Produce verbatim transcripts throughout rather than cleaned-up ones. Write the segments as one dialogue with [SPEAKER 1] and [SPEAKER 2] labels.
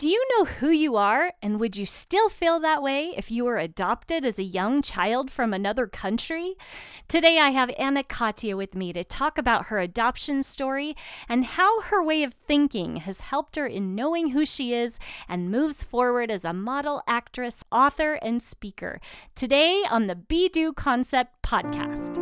[SPEAKER 1] Do you know who you are, and would you still feel that way if you were adopted as a young child from another country? Today I have Anna Katia with me to talk about her adoption story and how her way of thinking has helped her in knowing who she is and moves forward as a model, actress, author, and speaker. Today on the Be Do Concept podcast.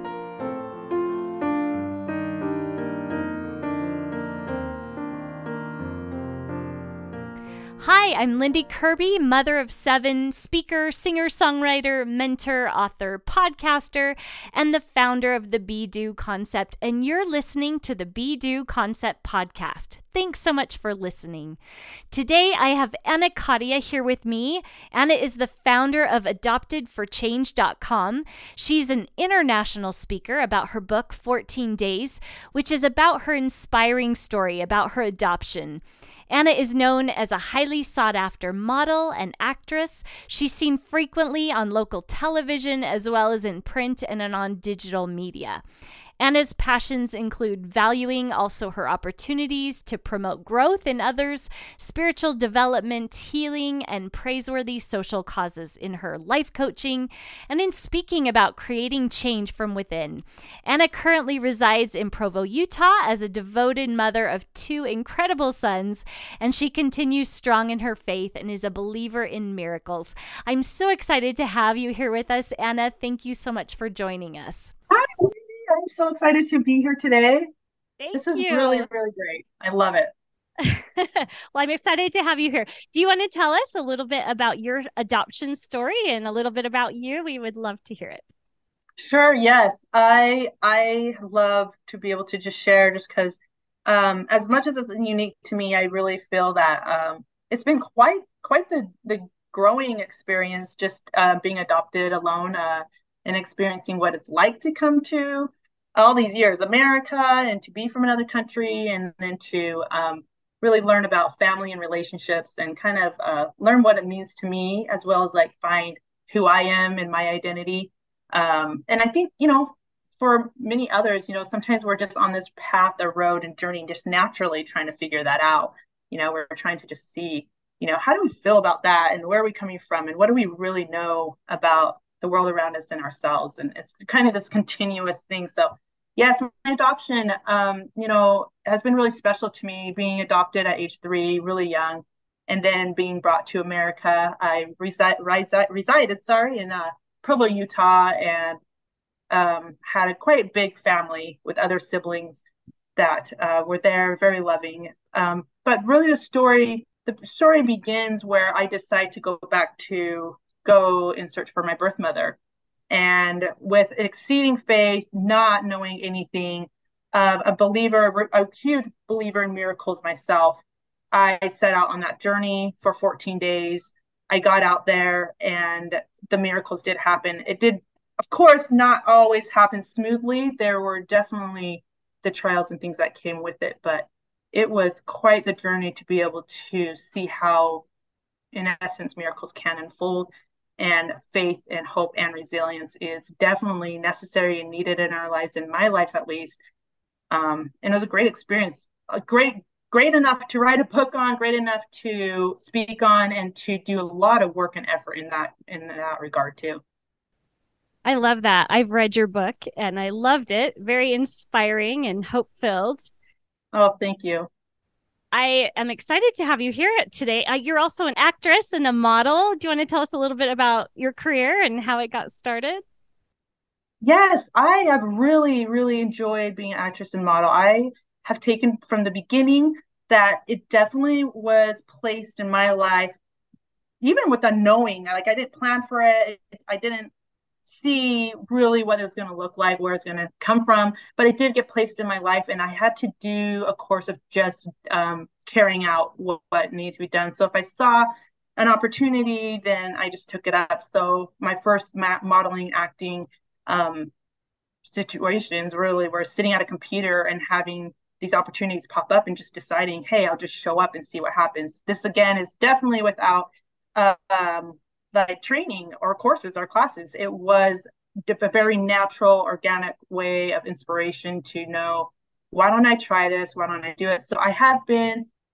[SPEAKER 1] Hi, I'm Lindy Kirby, mother of seven, speaker, singer, songwriter, mentor, author, podcaster, and the founder of the Be Do Concept, and you're listening to the Be Do Concept podcast. Thanks so much for listening. Today, I have Anna Katia here with me. Anna is the founder of adopted for change dot com. She's an international speaker about her book, fourteen days, which is about her inspiring story about her adoption. Anna is known as a highly sought-after model and actress. She's seen frequently on local television as well as in print and on digital media. Anna's passions include valuing also her opportunities to promote growth in others, spiritual development, healing, and praiseworthy social causes in her life coaching, and in speaking about creating change from within. Anna currently resides in Provo, Utah as a devoted mother of two incredible sons, and she continues strong in her faith and is a believer in miracles. I'm so excited to have you here with us, Anna. Thank you so much for joining us.
[SPEAKER 2] Hi, Lindy. I'm so excited to be here today.
[SPEAKER 1] Thank
[SPEAKER 2] This is
[SPEAKER 1] you.
[SPEAKER 2] really, really great. I love it.
[SPEAKER 1] Well, I'm excited to have you here. Do you want to tell us a little bit about your adoption story and a little bit about you? We would love to hear it.
[SPEAKER 2] Sure, yes. I I love to be able to just share just because um as much as it's unique to me, I really feel that um it's been quite quite the the growing experience just uh, being adopted alone uh and experiencing what it's like to come to all these years, America, and to be from another country, and then to um, really learn about family and relationships and kind of uh, learn what it means to me, as well as like find who I am and my identity. Um, and I think, you know, for many others, you know, sometimes we're just on this path or road and journey, just naturally trying to figure that out. You know, we're trying to just see, you know, how do we feel about that and where are we coming from and what do we really know about the world around us and ourselves. And it's kind of this continuous thing. So yes, my adoption, um, you know, has been really special to me, being adopted at age three, really young, and then being brought to America. I resi- resi- resided, sorry, in uh, Provo, Utah, and um, had a quite big family with other siblings that uh, were there, very loving. Um, but really the story, the story begins where I decide to go back to go in search for my birth mother. And with exceeding faith, not knowing anything, uh, a believer, a huge believer in miracles myself, I set out on that journey for fourteen days. I got out there and the miracles did happen. It did, of course, not always happen smoothly. There were definitely the trials and things that came with it, but it was quite the journey to be able to see how, in essence, miracles can unfold. And faith and hope and resilience is definitely necessary and needed in our lives, in my life at least. Um, and it was a great experience, a great, great enough to write a book on, great enough to speak on, and to do a lot of work and effort in that in that regard too.
[SPEAKER 1] I love that. I've read your book and I loved it. Very inspiring and hope-filled.
[SPEAKER 2] Oh, thank you.
[SPEAKER 1] I am excited to have you here today. Uh, you're also an actress and a model. Do you want to tell us a little bit about your career and how it got started?
[SPEAKER 2] Yes, I have really, really enjoyed being an actress and model. I have taken from the beginning that it definitely was placed in my life, even with unknowing. Like I didn't plan for it. I didn't see really what it was going to look like, where it's going to come from, but it did get placed in my life, and I had to do a course of just um, carrying out what, what needs to be done. So if I saw an opportunity, then I just took it up. So my first ma- modeling, acting um, situations really were sitting at a computer and having these opportunities pop up and just deciding, hey, I'll just show up and see what happens. This again is definitely without uh, um, like training or courses or classes. It was a very natural, organic way of inspiration to know, why don't I try this? Why don't I do it? So I have been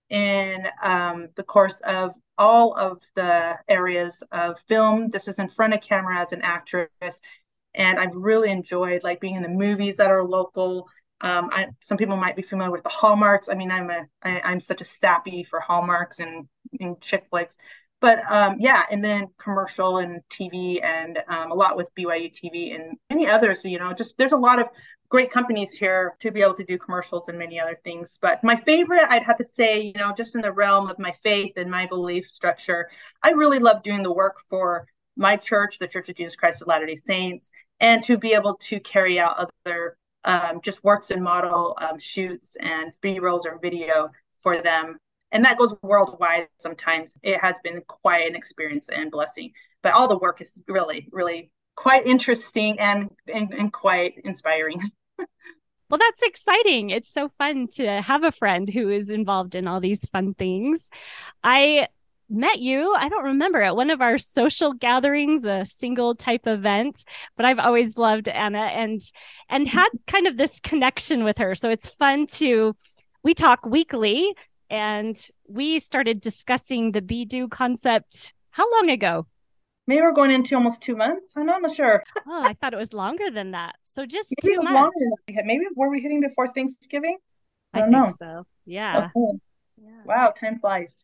[SPEAKER 2] in um, the course of all of the areas of film. This is in front of camera as an actress, and I've really enjoyed like being in the movies that are local. Um, I, some people might be familiar with the Hallmarks. I mean, I'm a I, I'm such a sappy for Hallmarks and, and chick flicks, but um, yeah, and then commercial and T V and um, a lot with B Y U T V and many others. You know, just there's a lot of great companies here to be able to do commercials and many other things. But my favorite, I'd have to say, you know, just in the realm of my faith and my belief structure, I really love doing the work for my church, the Church of Jesus Christ of Latter-day Saints, and to be able to carry out other um, just works and model um, shoots and B-rolls or video for them. And that goes worldwide sometimes. It has been quite an experience and blessing. But all the work is really, really quite interesting and, and, and quite inspiring.
[SPEAKER 1] Well, that's exciting. It's so fun to have a friend who is involved in all these fun things. I met you, I don't remember, at one of our social gatherings, a single type event, but I've always loved Anna and and had kind of this connection with her. So it's fun to, we talk weekly, and we started discussing the Be Do concept how long ago?
[SPEAKER 2] Maybe we're going into almost two months. I'm not sure.
[SPEAKER 1] Oh, I thought it was longer than that. So just
[SPEAKER 2] Maybe
[SPEAKER 1] two
[SPEAKER 2] it was
[SPEAKER 1] months.
[SPEAKER 2] longer than that. Maybe were we hitting before Thanksgiving? I
[SPEAKER 1] I
[SPEAKER 2] don't
[SPEAKER 1] think
[SPEAKER 2] know.
[SPEAKER 1] so. Yeah.
[SPEAKER 2] Okay.
[SPEAKER 1] Yeah.
[SPEAKER 2] Wow, time flies.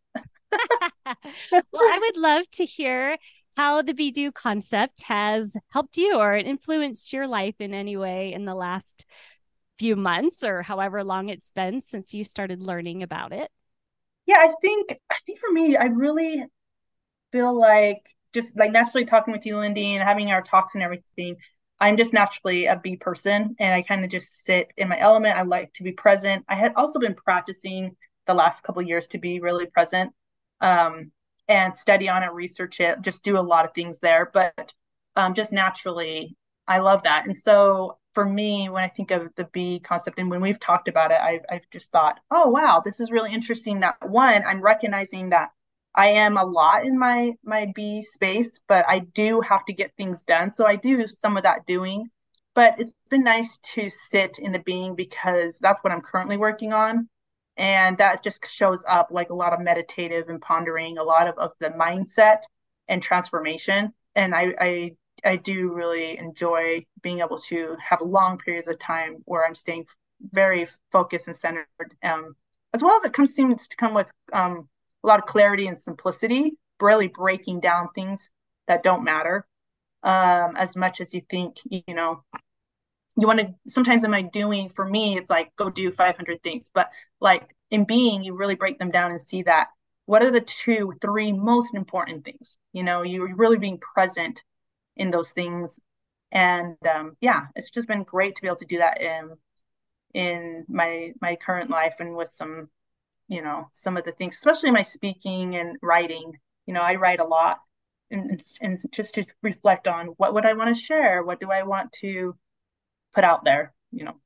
[SPEAKER 1] Well, I would love to hear how the Be Do concept has helped you or influenced your life in any way in the last few months or however long it's been since you started learning about it.
[SPEAKER 2] Yeah, I think I think for me, I really feel like just like naturally talking with you, Lindy, and having our talks and everything, I'm just naturally a B person and I kind of just sit in my element. I like to be present. I had also been practicing the last couple of years to be really present um, and study on it, research it, just do a lot of things there. But um, just naturally, I love that. And so for me, when I think of the B concept and when we've talked about it, I've, I've just thought, oh, wow, this is really interesting that one, I'm recognizing that I am a lot in my my B space, but I do have to get things done. So I do some of that doing. But it's been nice to sit in the being because that's what I'm currently working on. And that just shows up like a lot of meditative and pondering, a lot of, of the mindset and transformation. And I, I I do really enjoy being able to have long periods of time where I'm staying very focused and centered, um, as well as it comes seems to come with um, a lot of clarity and simplicity, really breaking down things that don't matter um, as much as you think, you know, you want to, sometimes in my doing, for me, it's like, go do five hundred things. But like in being, you really break them down and see that what are the two, three most important things? You know, you're really being present in those things. And um, yeah, it's just been great to be able to do that in in my my current life and with some you know, some of the things, especially my speaking and writing. You know, I write a lot and, and just to reflect on what would I want to share? What do I want to put out there? You know,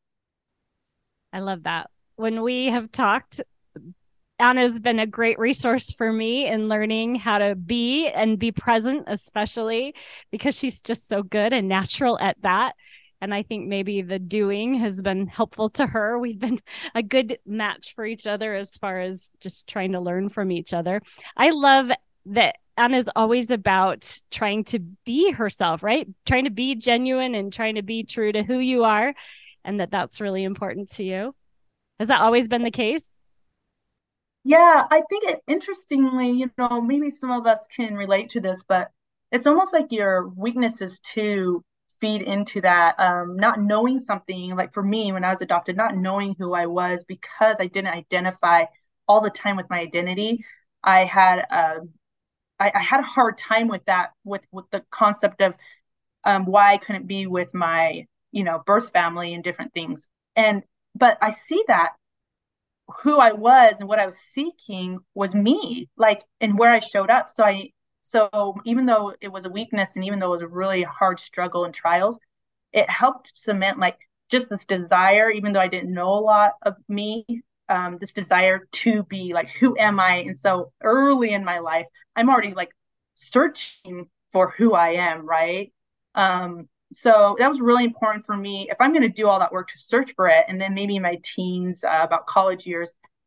[SPEAKER 1] I love that. When we have talked, Anna's been a great resource for me in learning how to be and be present, especially because she's just so good and natural at that. And I think maybe the doing has been helpful to her. We've been a good match for each other as far as just trying to learn from each other. I love that Anna's always about trying to be herself, right? Trying to be genuine and trying to be true to who you are, and that that's really important to you. Has that always been the case?
[SPEAKER 2] yeah, I think it interestingly, you know, maybe some of us can relate to this, but it's almost like your weaknesses too feed into that. Um, not knowing something, like for me, when I was adopted, not knowing who I was because I didn't identify all the time with my identity. I had a I, I had a hard time with that, with with the concept of um, why I couldn't be with my, you know, birth family and different things. And but I see that who I was and what I was seeking was me, like and where I showed up. So I so even though it was a weakness and even though it was a really hard struggle and trials, it helped cement like just this desire, even though I didn't know a lot of me, um, this desire to be like, who am I? And so early in my life, I'm already like searching for who I am, right? Um, so that was really important for me. If I'm going to do all that work to search for it, and then maybe in my teens, uh, about college years,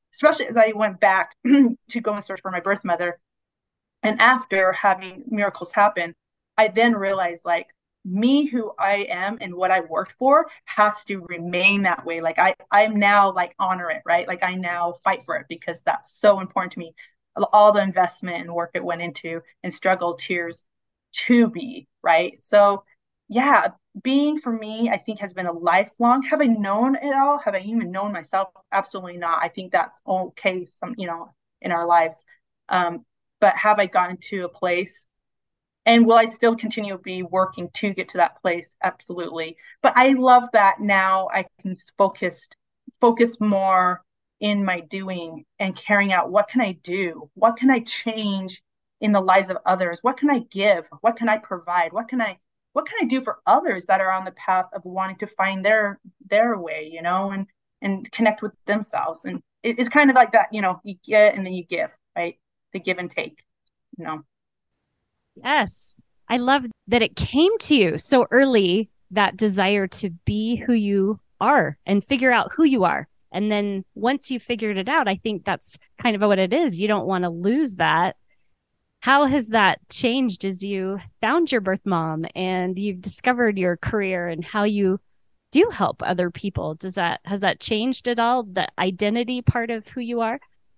[SPEAKER 2] especially as I went back to go and search for my birth mother. And after having miracles happen, I then realized like me who I am and what I worked for has to remain that way. Like I I'm now like honor it, right? Like I now fight for it because that's so important to me. All the investment and work it went into and struggle, tears to be, right? So yeah, being for me, I think has been a lifelong. Have I known it all? Have I even known myself? Absolutely not. I think that's okay, some, you know, in our lives. Um, but have I gotten to a place, and will I still continue to be working to get to that place? Absolutely. But I love that now I can focus focus more in my doing and carrying out what can I do? What can I change in the lives of others? What can I give? What can I provide? What can I what can I do for others that are on the path of wanting to find their their way, you know, and and connect with themselves. And it, it's kind of like that, you know, you get and then you give, right? The give and take, you know.
[SPEAKER 1] Yes. I love that it came to you so early, that desire to be who you are and figure out who you are. And then once you figured it out, I think that's kind of what it is. You don't want to lose that. How has that changed as you found your birth mom and you've discovered your career and how you do help other people? Does that, has that changed at all? The identity part of who you are?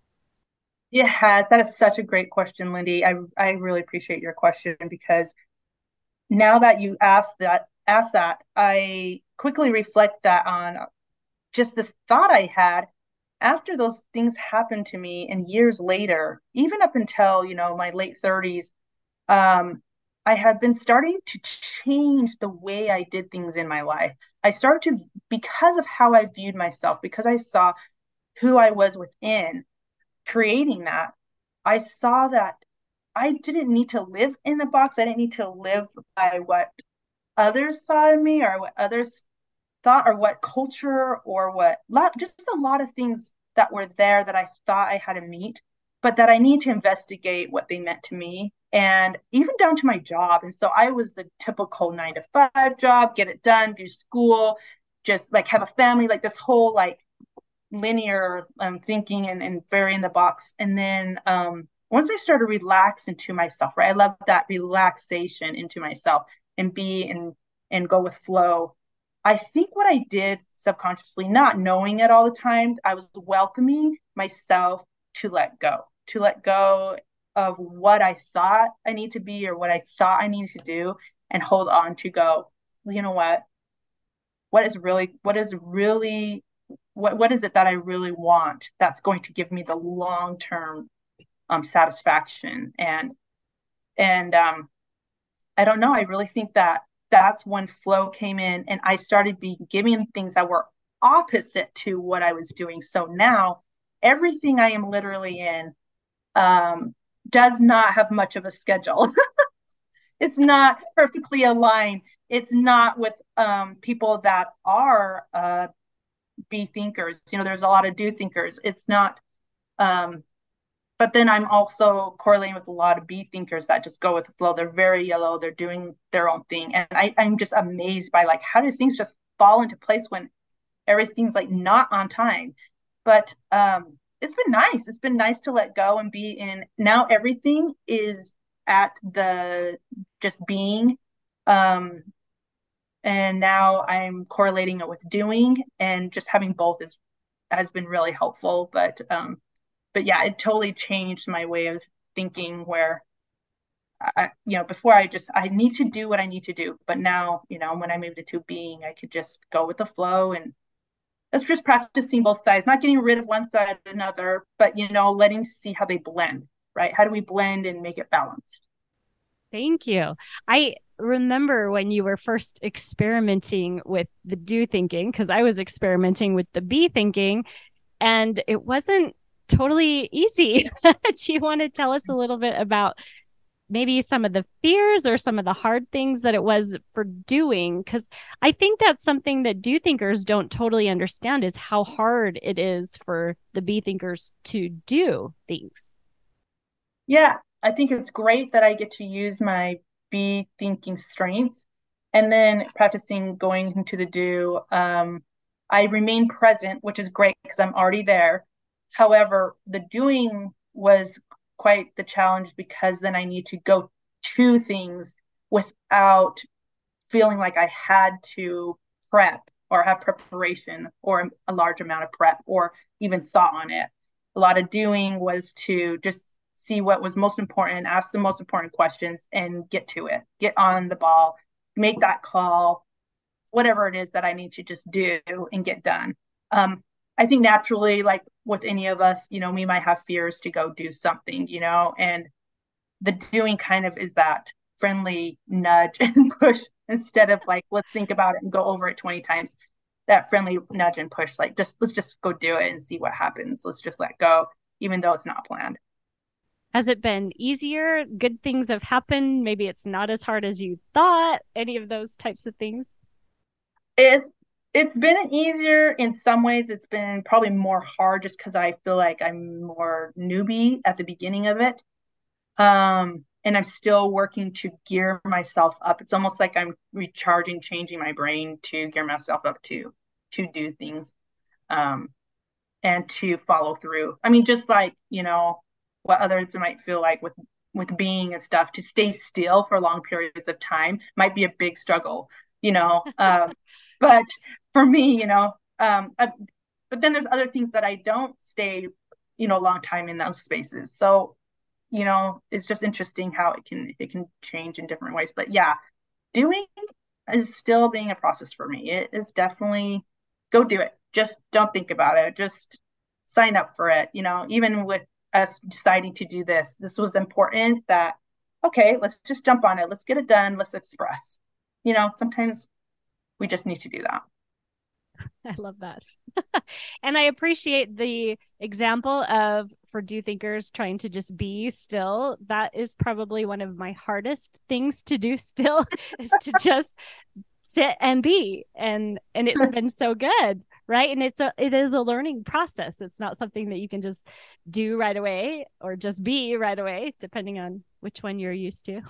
[SPEAKER 2] Yes, that is such a great question, Lindy. I I really appreciate your question because now that you asked that asked that, I quickly reflect that on just this thought I had after those things happened to me and years later, even up until, you know, my late thirties, um, I had been starting to change the way I did things in my life. I started to, because of how I viewed myself, because I saw who I was within, creating that, I saw that I didn't need to live in a box. I didn't need to live by what others saw in me or what others thought or what culture or what just a lot of things that were there that I thought I had to meet, but that I need to investigate what they meant to me and even down to my job. And so I was the typical nine to five job, get it done, do school, just like have a family, like this whole like linear um, thinking and, and very in the box. And then um, once I started relax into myself, right? I love that relaxation into myself and be and and go with flow. I think what I did subconsciously, not knowing it all the time, I was welcoming myself to let go, to let go of what I thought I need to be or what I thought I needed to do and hold on to go, you know what? What is really, what is really what what is it that I really want that's going to give me the long term um, satisfaction and and um, I don't know. I really think that that's when flow came in, and I started be giving things that were opposite to what I was doing. So now everything I am literally in um, does not have much of a schedule. It's not perfectly aligned. It's not with um, people that are uh, be thinkers. You know, there's a lot of do thinkers. It's not, um, but then I'm also correlating with a lot of be thinkers that just go with the flow. They're very yellow. They're doing their own thing. And I, I'm just amazed by like, how do things just fall into place when everything's like not on time? But um, it's been nice. It's been nice to let go and be in. Now everything is at the just being. Um, and now I'm correlating it with doing, and just having both is has been really helpful. But um, but yeah, it totally changed my way of thinking. Where I, you know, before I just I need to do what I need to do, but now, you know, when I moved into being, I could just go with the flow, and that's just practicing both sides, not getting rid of one side or another, but you know, letting see how they blend. Right? How do we blend and make it balanced?
[SPEAKER 1] Thank you. I remember when you were first experimenting with the do thinking, because I was experimenting with the be thinking, and it wasn't totally easy. Do you want to tell us a little bit about maybe some of the fears or some of the hard things that it was for doing? Because I think that's something that do thinkers don't totally understand, is how hard it is for the be thinkers to do things.
[SPEAKER 2] Yeah, I think it's great that I get to use my be thinking strengths and then practicing going into the do. Um, I remain present, which is great because I'm already there. However, the doing was quite the challenge because then I need to go to things without feeling like I had to prep or have preparation or a large amount of prep or even thought on it. A lot of doing was to just see what was most important, ask the most important questions, and get to it, get on the ball, make that call, whatever it is that I need to just do and get done. Um, I think naturally, like with any of us, you know, we might have fears to go do something, you know, and the doing kind of is that friendly nudge and push instead of like, let's think about it and go over it twenty times. That friendly nudge and push, like, just let's just go do it and see what happens. Let's just let go, even though it's not planned.
[SPEAKER 1] Has it been easier? Good things have happened. Maybe it's not as hard as you thought. Any of those types of things?
[SPEAKER 2] It's it's been easier in some ways. It's been probably more hard just because I feel like I'm more newbie at the beginning of it. Um, and I'm still working to gear myself up. It's almost like I'm recharging, changing my brain to gear myself up to to do things, um, and to follow through. I mean, just like, you know, what others might feel like with with being and stuff, to stay still for long periods of time might be a big struggle, you know. Um, but for me, you know, um, I've, but then there's other things that I don't stay, you know, a long time in those spaces. So, you know, it's just interesting how it can it can change in different ways. But yeah, doing is still being a process for me. It is definitely, go do it. Just don't think about it. Just sign up for it. You know, even with us deciding to do this, this was important that, okay, let's just jump on it. Let's get it done. Let's express. You know, sometimes we just need to do that.
[SPEAKER 1] I love that. And I appreciate the example of, for do thinkers, trying to just be still. That is probably one of my hardest things to do still, is to just sit and be. And and it's been so good, right? And it's a it is a learning process. It's not something that you can just do right away or just be right away, depending on which one you're used to.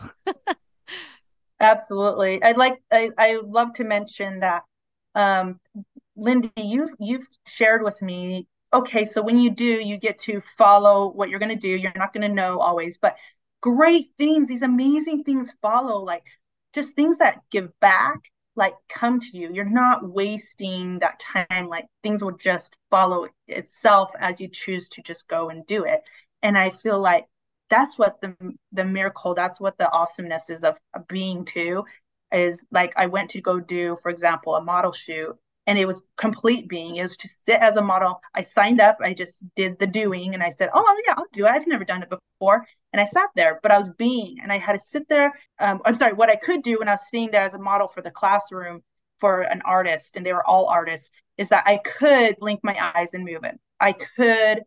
[SPEAKER 2] Absolutely. I'd like I I love to mention that, um Lindy, you've you've shared with me, okay, so when you do, you get to follow what you're going to do. You're not going to know always, but great things, these amazing things follow, like just things that give back, like come to you. You're not wasting that time. Like things will just follow itself as you choose to just go and do it. And I feel like that's what the the miracle, that's what the awesomeness is of, of being too, is like I went to go do, for example, a model shoot, and it was complete being. It was to sit as a model. I signed up, I just did the doing, and I said, oh yeah, I'll do it. I've never done it before. And I sat there, but I was being, and I had to sit there. Um, I'm sorry, what I could do when I was sitting there as a model for the classroom for an artist, and they were all artists, is that I could blink my eyes and move it. I could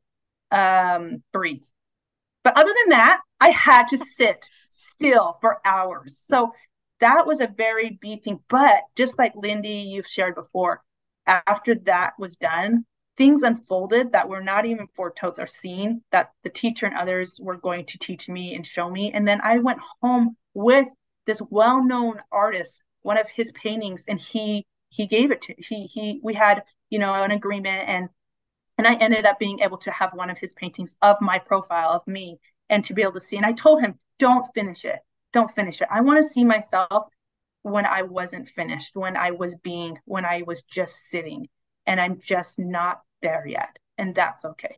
[SPEAKER 2] um, breathe. But other than that, I had to sit still for hours. So that was a very big thing. But just like Lindy, you've shared before, after that was done, things unfolded that were not even foretold or seen, that the teacher and others were going to teach me and show me. And then I went home with this well-known artist, one of his paintings, and he he gave it to he he we had, you know, an agreement, and and I ended up being able to have one of his paintings of my profile of me and to be able to see. And I told him, don't finish it. Don't finish it. I want to see myself when I wasn't finished, when I was being, when I was just sitting, and I'm just not there yet. And that's okay.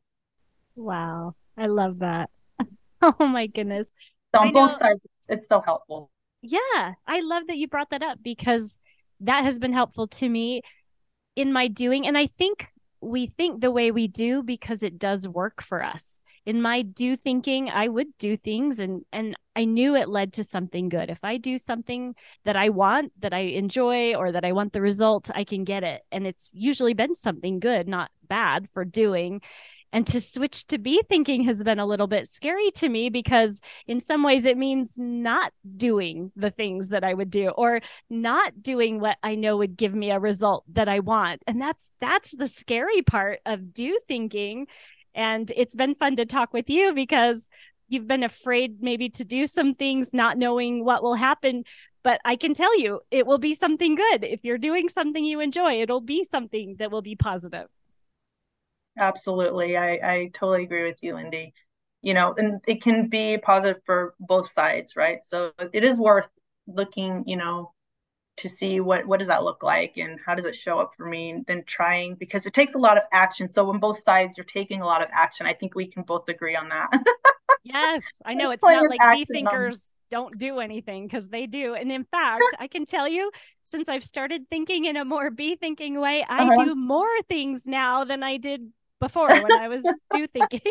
[SPEAKER 1] Wow. I love that. Oh my goodness.
[SPEAKER 2] So on both sides, it's, it's so helpful.
[SPEAKER 1] Yeah. I love that you brought that up, because that has been helpful to me in my doing. And I think we think the way we do because it does work for us. In my do thinking, I would do things and and I knew it led to something good. If I do something that I want, that I enjoy, or that I want the result, I can get it. And it's usually been something good, not bad, for doing. And to switch to be thinking has been a little bit scary to me, because in some ways it means not doing the things that I would do, or not doing what I know would give me a result that I want. And that's that's the scary part of do thinking. And it's been fun to talk with you, because you've been afraid maybe to do some things, not knowing what will happen. But I can tell you, it will be something good. If you're doing something you enjoy, it'll be something that will be positive.
[SPEAKER 2] Absolutely. I, I totally agree with you, Lindy. You know, and it can be positive for both sides, right? So it is worth looking, you know, to see what what does that look like and how does it show up for me, and then trying, because it takes a lot of action. So when both sides you're taking a lot of action, I think we can both agree on that.
[SPEAKER 1] Yes, I
[SPEAKER 2] There's
[SPEAKER 1] know it's
[SPEAKER 2] plenty
[SPEAKER 1] not
[SPEAKER 2] of
[SPEAKER 1] like bee
[SPEAKER 2] action on.
[SPEAKER 1] thinkers don't do anything because they do. And in fact, I can tell you, since I've started thinking in a more bee thinking way, I
[SPEAKER 2] Uh-huh.
[SPEAKER 1] do more things now than I did before when I was do thinking.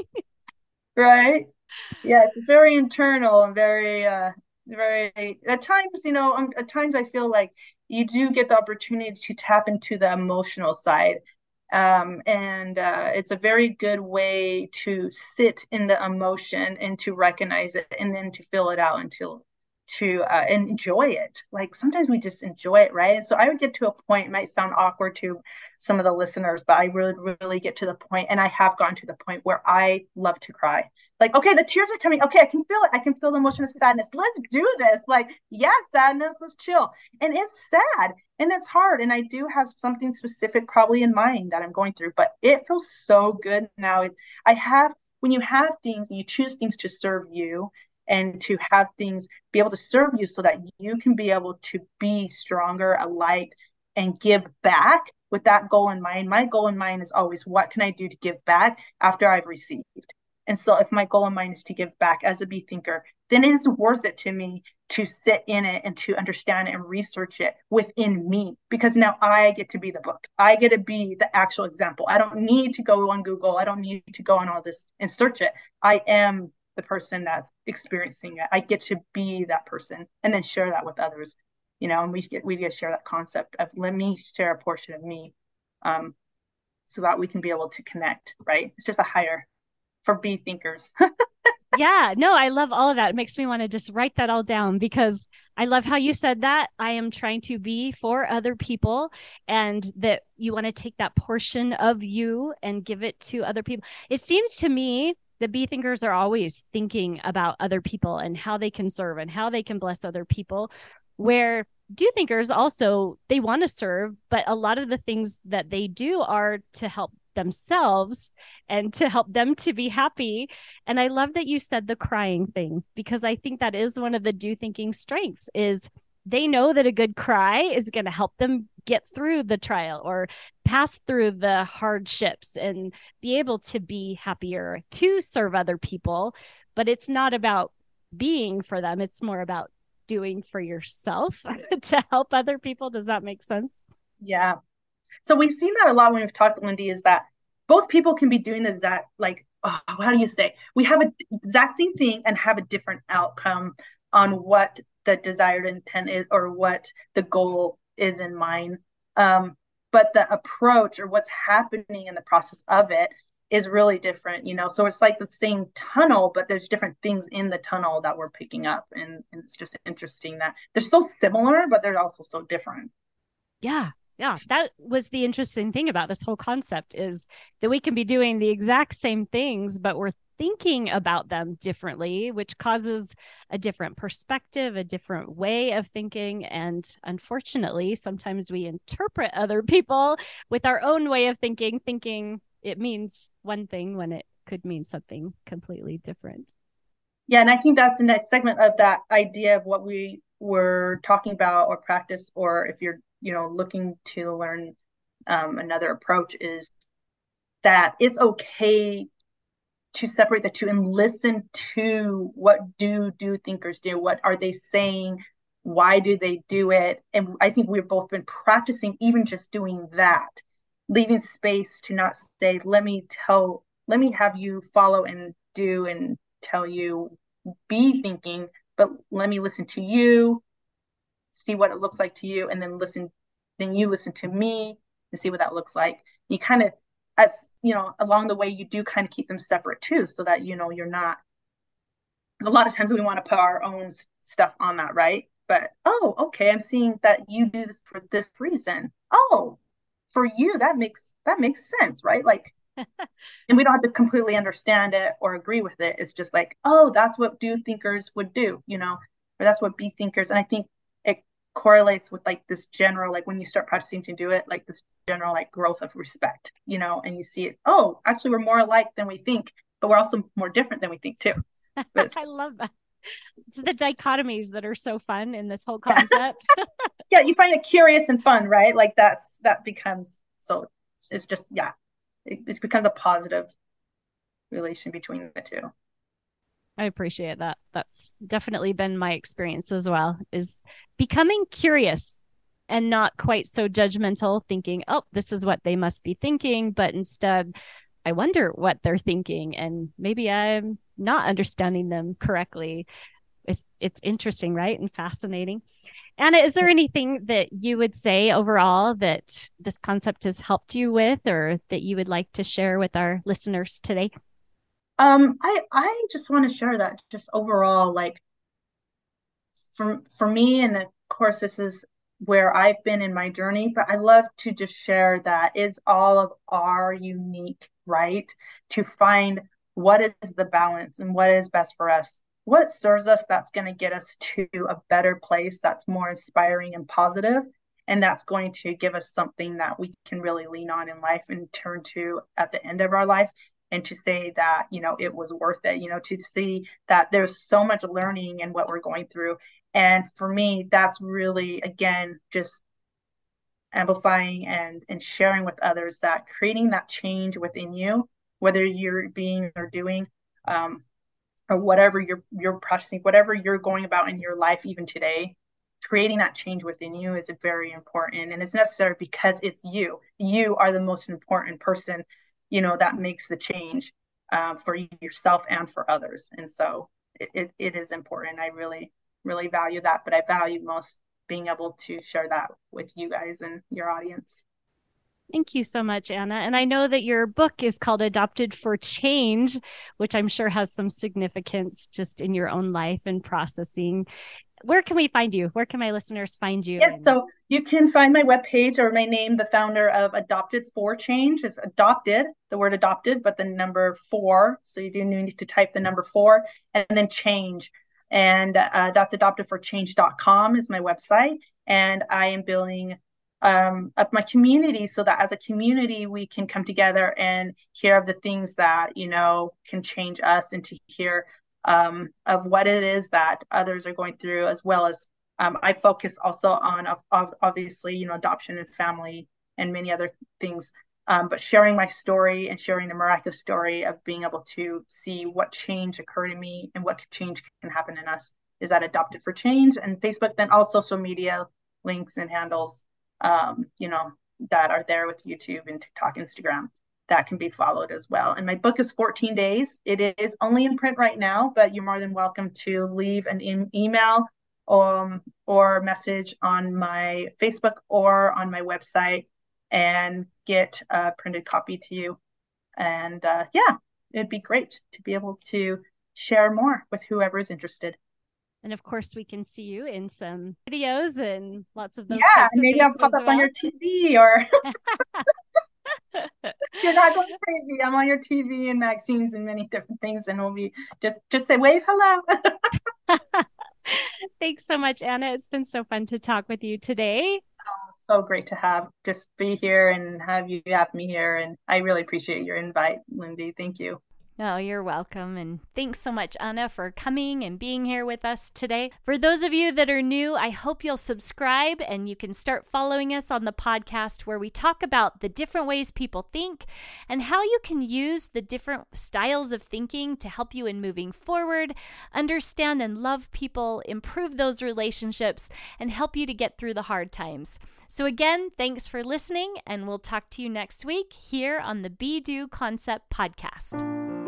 [SPEAKER 2] Right? Yes, it's very internal and very uh very at times, you know, um, at times I feel like you do get the opportunity to tap into the emotional side. Um, and uh, it's a very good way to sit in the emotion and to recognize it and then to fill it out until to uh, enjoy it. Like sometimes we just enjoy it, right? So I would get to a point, it might sound awkward to some of the listeners, but I really, really get to the point, and I have gotten to the point where I love to cry. Like, okay, the tears are coming. Okay, I can feel it. I can feel the emotion of sadness. Let's do this. Like, yes, yeah, sadness, let's chill. And it's sad and it's hard. And I do have something specific probably in mind that I'm going through, but it feels so good now. It, I have, when you have things and you choose things to serve you and to have things be able to serve you so that you can be able to be stronger, a light, and give back with that goal in mind. My goal in mind is always, what can I do to give back after I've received? And so if my goal in mind is to give back as a bee thinker, then it's worth it to me to sit in it and to understand it and research it within me, because now I get to be the book. I get to be the actual example. I don't need to go on Google. I don't need to go on all this and search it. I am the person that's experiencing it. I get to be that person and then share that with others, you know, and we get, we get to share that concept of, let me share a portion of me, um, so that we can be able to connect, right? It's just a higher for bee thinkers.
[SPEAKER 1] Yeah, no, I love all of that. It makes me want to just write that all down because I love how you said that. I am trying to be for other people, and that you want to take that portion of you and give it to other people. It seems to me the bee thinkers are always thinking about other people and how they can serve and how they can bless other people, where do thinkers also, they want to serve, but a lot of the things that they do are to help themselves and to help them to be happy. And I love that you said the crying thing, because I think that is one of the do thinking strengths, is they know that a good cry is going to help them get through the trial or pass through the hardships and be able to be happier to serve other people. But it's not about being for them. It's more about doing for yourself to help other people. Does that make sense?
[SPEAKER 2] Yeah. So we've seen that a lot when we've talked to Lindy, is that both people can be doing the exact, like, oh, how do you say? We have a exact same thing and have a different outcome on what the desired intent is or what the goal is in mind. Um, but the approach or what's happening in the process of it is really different, you know? So it's like the same tunnel, but there's different things in the tunnel that we're picking up. And, and it's just interesting that they're so similar, but they're also so different.
[SPEAKER 1] Yeah. Yeah, that was the interesting thing about this whole concept, is that we can be doing the exact same things, but we're thinking about them differently, which causes a different perspective, a different way of thinking. And unfortunately, sometimes we interpret other people with our own way of thinking, thinking it means one thing when it could mean something completely different.
[SPEAKER 2] Yeah, and I think that's the next segment of that idea of what we were talking about or practice, or if you're, you know, looking to learn um, another approach, is that it's okay to separate the two and listen to what do do thinkers do, what are they saying, why do they do it. And I think we've both been practicing even just doing that, leaving space to not say, let me tell, let me have you follow and do and tell you, be thinking, but let me listen to you, see what it looks like to you, and then listen, then you listen to me and see what that looks like. You kind of, as you know, along the way, you do kind of keep them separate too, so that, you know, you're not, a lot of times we want to put our own stuff on that, right? But, oh, okay, I'm seeing that you do this for this reason. Oh, for you, that makes, that makes sense, right? Like, and we don't have to completely understand it or agree with it. It's just like, oh, that's what do thinkers would do, you know, or that's what be thinkers. And I think it correlates with like this general, like when you start practicing to do it, like this general like growth of respect, you know, and you see it, oh, actually we're more alike than we think, but we're also more different than we think too. But
[SPEAKER 1] I love that. It's the dichotomies that are so fun in this whole concept.
[SPEAKER 2] Yeah, you find it curious and fun, right? Like that's that becomes so it's just yeah, it, it becomes a positive relation between the two.
[SPEAKER 1] I appreciate that. That's definitely been my experience as well, is becoming curious and not quite so judgmental, thinking, oh, this is what they must be thinking, but instead, I wonder what they're thinking, and maybe I'm not understanding them correctly. It's it's interesting, right? And fascinating. Anna, is there anything that you would say overall that this concept has helped you with, or that you would like to share with our listeners today?
[SPEAKER 2] Um, I I just want to share that just overall, like for for me, and of course this is where I've been in my journey, but I love to just share that it's all of our unique right to find what is the balance and what is best for us, what serves us, that's going to get us to a better place, that's more inspiring and positive, and that's going to give us something that we can really lean on in life and turn to at the end of our life, and to say that, you know, it was worth it, you know, to see that there's so much learning in what we're going through. And for me, that's really, again, just amplifying and, and sharing with others, that creating that change within you, whether you're being or doing, um, or whatever you're, you're processing, whatever you're going about in your life, even today, creating that change within you is very important. And it's necessary because it's you. You are the most important person, you know, that makes the change uh, for yourself and for others. And so it, it, it is important. I really, really value that, but I value most being able to share that with you guys and your audience.
[SPEAKER 1] Thank you so much, Anna. And I know that your book is called Adopted for Change, which I'm sure has some significance just in your own life and processing. Where can we find you? Where can my listeners find you?
[SPEAKER 2] Yes, so you can find my webpage, or my name, the founder of Adopted for Change, is adopted, the word adopted, but the number four. So you do need to type the number four and then change. And uh, that's adopted for change dot com is my website. And I am building um, up my community so that as a community, we can come together and hear of the things that, you know, can change us, and to hear um, of what it is that others are going through, as well as um, I focus also on, uh, obviously, you know, adoption and family and many other things. Um, but sharing my story and sharing the miraculous story of being able to see what change occurred in me and what change can happen in us is at Adopted for Change and Facebook, then all social media links and handles, um, you know, that are there with YouTube and TikTok, Instagram, that can be followed as well. And my book is fourteen days. It is only in print right now, but you're more than welcome to leave an e- email um, or message on my Facebook or on my website and get a printed copy to you. And uh, yeah, it'd be great to be able to share more with whoever is interested.
[SPEAKER 1] And of course, we can see you in some videos and lots of those.
[SPEAKER 2] Yeah, maybe I'll pop up well. on your T V, or you're not going crazy. I'm on your T V and magazines and many different things, and we'll be just just say wave hello.
[SPEAKER 1] Thanks so much, Anna. It's been so fun to talk with you today.
[SPEAKER 2] Oh, so great to have just be here and have you have me here, and I really appreciate your invite, Lindy. Thank you.
[SPEAKER 1] Oh, you're welcome. And thanks so much, Anna, for coming and being here with us today. For those of you that are new, I hope you'll subscribe and you can start following us on the podcast, where we talk about the different ways people think and how you can use the different styles of thinking to help you in moving forward, understand and love people, improve those relationships, and help you to get through the hard times. So again, thanks for listening, and we'll talk to you next week here on the Be Do Concept podcast.